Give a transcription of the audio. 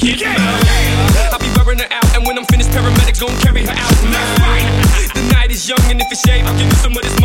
I'll be wearing her out, and when I'm finished, paramedics gon' carry her out. The night is young, and if it's shade, I'll give you some of this